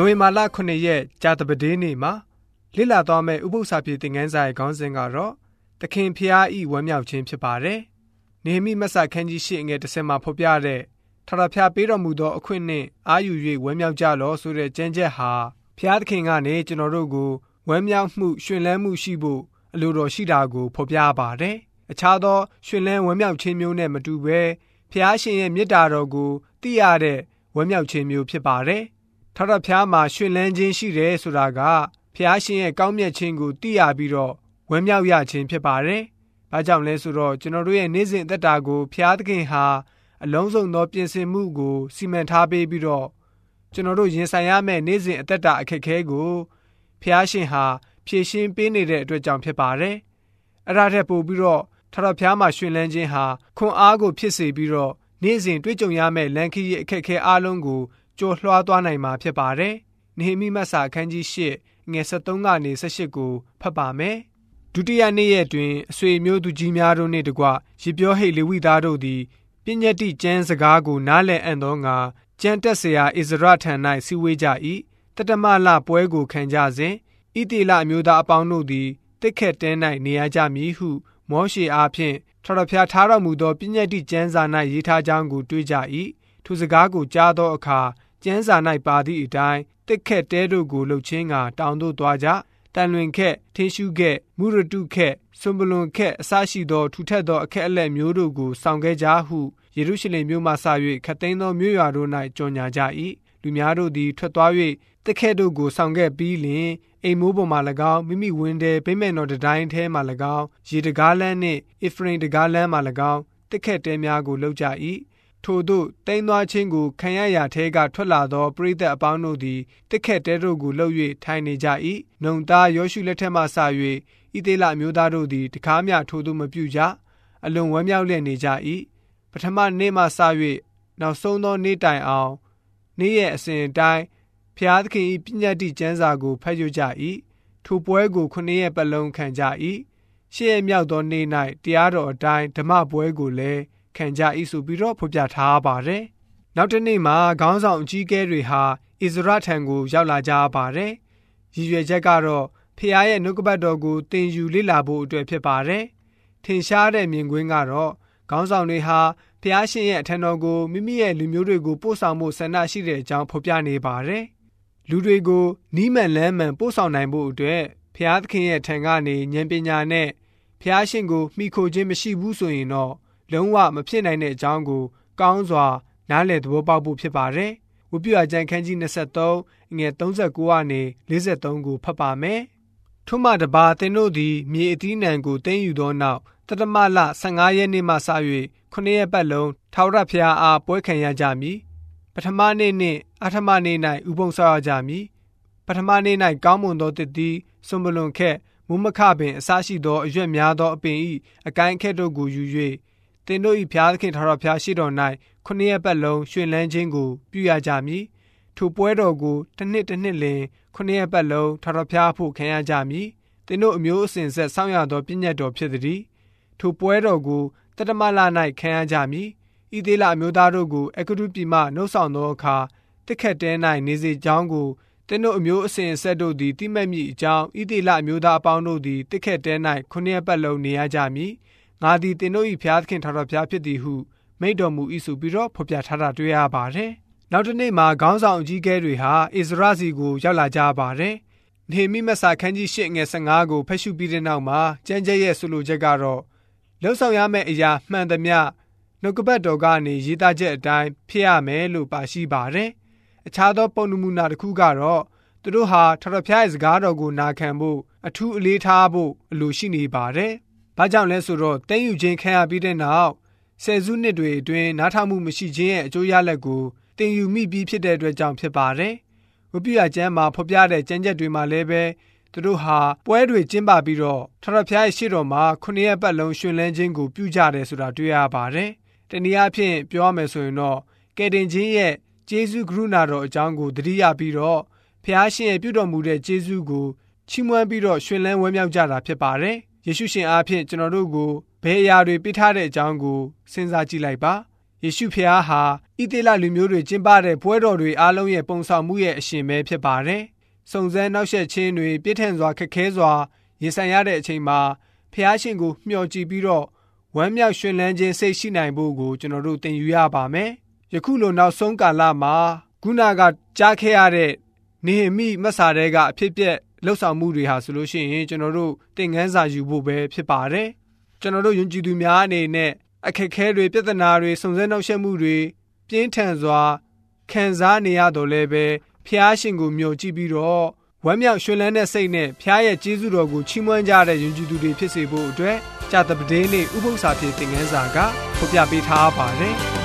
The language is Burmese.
ဝင်ဘာလ9ရက်ကြာသပတေးနေ့မှာလေ့လာသွားမယ့်ဥပုသ္စာပြေသင်ခန်းစာရဲ့ခေါင်းစဉ်ကတော့သခင်ဖျားဤဝမ်းမြောက်ခြင်းဖြစ်ပါတယ်။နေဟမိမတ်စာခန်းကြီး8ငယ်10မှာဖော်ပြတဲ့ထာဝရဘုရားပေးတော်မူသောအခွင့်နှင့်အာယူ၍ဝမ်းမြောက်ကြလောဆိုတဲ့ကျမ်းချက်ဟာဘုရားသခင်ကနေကျွန်တော်တို့ကိုဝမ်းမြောက်မှုရှင်လန်းမှုရှိဖို့အလိုတော်ရှိတာကိုဖော်ပြပါတယ်။အခြားသောရှင်လန်းဝမ်းမြောက်ခြင်းမျိုးနဲ့မတူဘဲဘုရားရှင်ရဲ့မေတ္တာတော်ကိုသိရတဲ့ဝမ်းမြောက်ခြင်းမျိုးဖြစ်ပါတယ်။ထာဝရဘုရားမှာရှင်လန်းခြင်းရှိတယ်ဆိုတာကဘုရားရှင်ရဲ့ကောင်းမြတ်ခြင်းကိုသိရပြီးတော့ဝမ်းမြောက်ရခြင်းဖြစ်ပါတယ်။ဘာကြောင့်လဲဆိုတော့ကျွန်တော်တို့ရဲ့နေ့စဉ်အသက်တာကိုဘုရားသခင်ဟာအလုံးစုံသောပြင်ဆင်မှုကိုစီမံထားပေးပြီးတော့ကျွန်တော်တို့ရင်ဆိုင်ရမယ့်နေ့စဉ်အသက်တာအခက်အခဲကိုဘုရားရှင်ဟာဖြေရှင်းပေးနေတဲ့အတွက်ကြောင့်ဖြစ်ပါတယ်။အဲ့ဒါထက်ပိုပြီးတော့ထာဝရဘုရားမှာရှင်လန်းခြင်းဟာခွန်အားကိုဖြစ်စေပြီးတော့နေ့စဉ်တွေ့ကြုံရမယ့်လမ်းခရီးအခက်အခဲအလုံးကိုကျော်လွှားသွားနိုင်မှာဖြစ်ပါတယ်။နေဟမိမတ်စာအခန်းကြီး8ငယ်73ကနေ18ကိုဖတ်ပါမယ်။ဒုတိယနေ့ရက်တွင်အဆွေမျိုးသူကြီးများတို့နှင့်တကွရေပြောဟိတ်လေဝိသားတို့သည်ပညတ္တိကျမ်းစကားကိုနားလည်အံ့သောငါကျမ်းတက်เสียဣဇရထံ၌စည်းဝေးကြ၏တတမလပွဲကိုခံကြစဉ်ဣတိလအမျိုးသားအပေါင်းတို့သည်တစ်ခက်တဲ၌နေရကြမည်ဟုမောရှေအားဖြင့်ထာဝရဘုရားထားတော်မူသောပညတ္တိကျမ်းစာ၌ရေးထားကြောင်းကိုတွေ့ကြ၏ထိုစကားကိုကြားသောအခါကျမ်းစာ၌ပါသည့်အတိုင်းတစ်ခက်တဲတို့ကိုလှုပ်ချင်းကတောင်သို့သွားကြတန်လွင်ခက်ထင်းရှုခက်မုရတုခက်စွန်ပလွန်ခက်အစရှိသောထူထပ်သောအခက်အလက်မျိုးတို့ကိုဆောင်ခဲ့ကြဟုယေရုရှလင်မြို့မှစ၍ခတ်သိမ်းသောမြို့ရွာတို့၌ကြော်ညာကြ၏လူများတို့သည်ထွက်သွား၍တစ်ခက်တို့ကိုဆောင်ခဲ့ပြီးလျှင်အိမ်မိုးပေါ်မှ၎င်းမိမိဝင်းထဲဗိမ္မာန်တော်တိုင်းထဲမှ၎င်းရေတကားလန်းနှင့်အဖရိမ်တကားလန်းမှ၎င်းတစ်ခက်တဲများကိုလှုပ်ကြ၏ထို့သို့တိမ်းသွားခြင်းကိုခံရရာထဲကထွက်လာသောပရိသတ်အပေါင်းတို့သည်တစ်ခက်တဲတို့ကိုလှုပ်၍ထိုင်နေကြ၏နုံသားယောရှုလက်ထက်မှစ၍ဣသေလအမျိုးသားတို့သည်တကားများထို့သို့မပြုကြအလွန်ဝမ်းမြောက်လျက်နေကြ၏ပထမနေ့မှစ၍နောက်ဆုံးသောနေ့တိုင်အောင်နေ့ရဲ့အစဉ်အတိုင်းဘုရားသခင်၏ပညတ္တိကျမ်းစာကိုဖတ်ရကြ၏ထိုပွဲကို9ရက်ပတ်လုံးခံကြ၏ရှေ့ရက်မြောက်သောနေ့၌တရားတော်အတိုင်းဓမ္မပွဲကိုလည်းခံကြ၏ဆိုပြီးတော့ဖော်ပြထားပါတယ်။နောက်တစ်နေ့မှာခေါင်းဆောင်အကြီးအကဲတွေဟာဣဇရထံကိုရောက်လာကြပါတယ်။ရည်ရွယ်ချက်ကတော့ဖခင်ရဲ့နှုတ်ကပတ်တော်ကိုသင်ယူလေ့လာဖို့အတွက်ဖြစ်ပါတယ်။ထင်ရှားတဲ့မြင်ကွင်းကတော့ခေါင်းဆောင်တွေဟာဖခင်ရှင်ရဲ့အထံတော်ကိုမိမိရဲ့လူမျိုးတွေကိုပို့ဆောင်ဖို့ဆန္ဒရှိတဲ့အကြောင်းဖော်ပြနေပါတယ်။လူတွေကိုနီးမှန်လမ်းမှန်ပို့ဆောင်နိုင်ဖို့အတွက်ဖခင်သခင်ရဲ့ထံကနေဉာဏ်ပညာနဲ့ဖခင်ရှင်ကိုမှီခိုခြင်းမရှိဘူးဆိုရင်တော့လုံးဝမဖြစ်နိုင်တဲ့အကြောင်းကိုကောင်းစွာနားလည်သဘောပေါက်ဖို့ဖြစ်ပါတယ်။ဝိပုယ္ကျမ်းခန်းကြီး23ငယ်39ကနေ43ကိုဖတ်ပါမယ်။ထို့မှတပါသင်တို့သည်မြေအသီးနှံကိုသိမ်းယူသောနောက်တတမလ15ရက်နေ့မှစ၍9ရက်ပတ်လုံးထာဝရဘုရားအားပွဲခံရကြမည်။ပထမနေ့နှင့်အဋ္ဌမနေ့၌ဥပုံဆောက်ရကြမည်။ပထမနေ့၌ကောင်းမွန်သောသစ်သီးစွန်ပလွန်ခက်မုမခပင်အစရှိသောအရွက်များသောအပင်၏အကိုင်းအခက်တို့ကိုယူ၍သင်တို့၏ဘုရားသခင်ထာဝရဘုရားရှိတော်၌9ရက်ပတ်လုံးရွှင်လန်းခြင်းကိုပြုရကြမည်ထိုပွဲတော်ကိုတစ်နှစ်လင်9ရက်ပတ်လုံးထာဝရဘုရားဖို့ခံရကြမည်သင်တို့အမျိုးအစဉ်ဆက်ဆောင်ရသောပညတ်တော်ဖြစ်သည်ထိုပွဲတော်ကိုတတမလ၌ခံရကြမည်ဣသေလအမျိုးသားတို့ကိုအဂရုပြည်မှနှုတ်ဆောင်သောအခါတစ်ခက်တဲ၌နေစေကြောင်းကိုသင်တို့အမျိုးအစဉ်ဆက်တို့သည်တိမှတ်မိအကြောင်းဣသေလအမျိုးသားအပေါင်းတို့သည်တစ်ခက်တဲ၌9ရက်ပတ်လုံးနေရကြမည်ငါသည်သင်တို့၏ဘုရားသခင်ထာဝရဘုရားဖြစ်သည်ဟုမိန့်တော်မူ၏ဆိုပြီးတော့ဖော်ပြထားတာတွေ့ရပါတယ်။နောက်တစ်နေ့မှာခေါင်းဆောင်အကြီးအကဲတွေဟာဣဇရစီကိုရောက်လာကြပါတယ်။နေဟမိမတ်စာခန်းကြီး8ငယ်15ကိုဖတ်ရှုပြီးတဲ့နောက်မှာကျမ်းကျက်ရဲ့ဆိုလိုချက်ကတော့လှုပ်ဆောင်ရမယ့်အရာမှန်သမျှနှုတ်ကပတ်တော်ကနေရေးသားချက်အတိုင်းဖြစ်ရမယ်လို့ပါရှိပါတယ်။အခြားသောပုံနမူနာတစ်ခုကတော့သူတို့ဟာထာဝရဘုရားရဲ့စကားတော်ကိုနာခံဖို့အထူးအလေးထားဖို့အလိုရှိနေပါတယ်။ဘာကြောင့်လဲဆိုတော့သိမ်းယူခြင်းခံရပြီးတဲ့နောက်ဆယ်စုနှစ်တွေအတွင်းနားထောင်မှုမရှိခြင်းရဲ့အကျိုးရလဒ်ကိုသင်ယူမိပြီးဖြစ်တဲ့အတွက်ကြောင့်ဖြစ်ပါတယ်။ဝိပုယ္ကျမ်းမှာဖော်ပြတဲ့ကျမ်းချက်တွေမှာလည်းပဲသူတို့ဟာပွဲတွေကျင်းပပြီးတော့ထာဝရဘုရားရဲ့ရှေ့တော်မှာ9ရက်ပတ်လုံးရှင်လန်းခြင်းကိုပြုကြတယ်ဆိုတာတွေ့ရပါတယ်။တနည်းအားဖြင့်ပြောရမယ်ဆိုရင်တော့ကယ်တင်ခြင်းရဲ့ကျေးဇူးကရုဏာတော်အကြောင်းကိုသတိရပြီးတော့ဘုရားရှင်ရဲ့ပြုတော်မူတဲ့ကျေးဇူးကိုချီးမွမ်းပြီးတော့ရှင်လန်းဝမ်းမြောက်ကြတာဖြစ်ပါတယ်။ယေရှုရှင်အားဖြင့်ကျွန်တော်တို့ကိုဘယ်အရာတွေပေးထားတဲ့အကြောင်းကိုစဉ်းစားကြည့်လိုက်ပါယေရှုဖျားဟာဣသရေလလူမျိုးတွေကျင်းပတဲ့ပွဲတော်တွေအားလုံးရဲ့ပုံဆောင်မှုရဲ့အရှင်ပဲဖြစ်ပါတယ်။စုံစမ်းနှောက်ယှက်ခြင်းတွေပြည့်ထန်စွာခက်ခဲစွာရင်ဆိုင်ရတဲ့အချိန်မှာဖျားရှင်ကိုမျှော်ကြည့်ပြီးတော့ဝမ်းမြောက်ရွှင်လန်းခြင်းစိတ်ရှိနိုင်ဖို့ကိုကျွန်တော်တို့သင်ယူရပါမယ်။ယခုလိုနောက်ဆုံးကာလမှာခုနကကြားခဲ့ရတဲ့နေဟမိမတ်စာတဲကအဖြစ်ပြက်လှုပ်ဆောင်မှုတွေဟာဆိုလို့ရှိရင်ကျွန်တော်တို့သင်ခန်းစာယူဖို့ပဲဖြစ်ပါတယ်။ကျွန်တော်တို့ယုံကြည်သူများအနေနဲ့အခက်အခဲတွေပြဿနာတွေစုံစမ်းနှောက်ယှက်မှုတွေပြင်းထန်စွာခံစားနေရတော့လည်းပဲဖျားရှင်ကိုမျှော်ကြည့်ပြီးတော့ဝမ်းမြောက်ရွှင်လန်းတဲ့စိတ်နဲ့ဖျားရဲ့ကျေးဇူးတော်ကိုချီးမွမ်းကြတဲ့ယုံကြည်သူတွေဖြစ်စေဖို့အတွက်ကြာသပတေးနေ့ဥပုသ္စာပြေသင်ခန်းစာကဖော်ပြပေးထားပါတယ်။